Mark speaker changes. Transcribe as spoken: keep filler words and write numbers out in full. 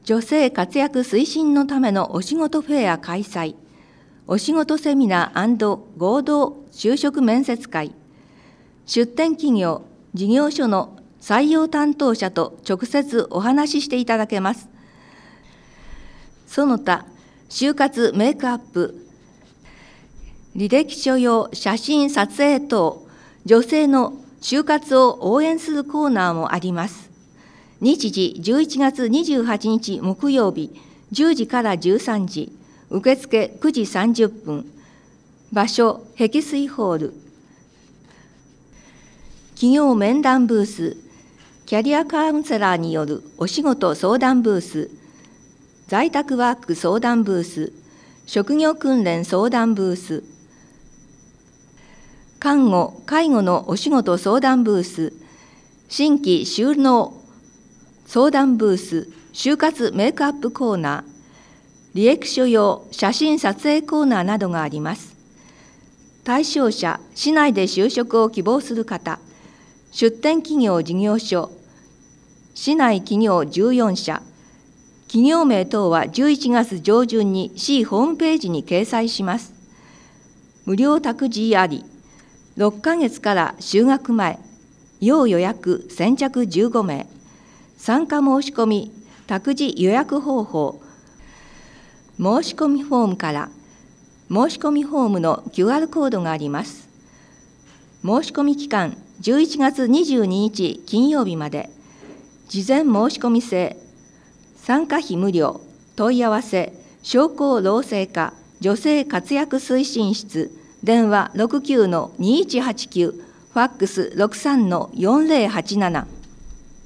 Speaker 1: 女性活躍推進のためのお仕事フェア開催、お仕事セミナー&合同就職面接会、出展企業、事業所の採用担当者と直接お話ししていただけます。その他、就活メイクアップ、履歴書用写真撮影等、女性の就活を応援するコーナーもあります。日時じゅういちがつにじゅうはちにち木曜日じゅうじからじゅうさんじ、受付くじさんじゅっぷん、場所碧水ホール。企業面談ブース、キャリアカウンセラーによるお仕事相談ブース、在宅ワーク相談ブース、職業訓練相談ブース、看護・介護のお仕事相談ブース、新規就農相談ブース、就活メイクアップコーナー、履歴書用写真撮影コーナーなどがあります。対象者、市内で就職を希望する方、出展企業事業所、市内企業じゅうよんしゃ、企業名等はじゅういちがつ上旬に市ホームページに掲載します。無料託児あり、ろっかげつから就学前、要予約先着じゅうごめい、参加申し込み、託児予約方法、申し込みフォームから、申し込みフォームの キューアール コードがあります。申し込み期間、じゅういちがつにじゅうににち金曜日まで、事前申し込み制、参加費無料、問い合わせ、商工労政課、女性活躍推進室、電話 ろくきゅうのにいちはちきゅう、ファックス ろくさんのよんぜろはちなな。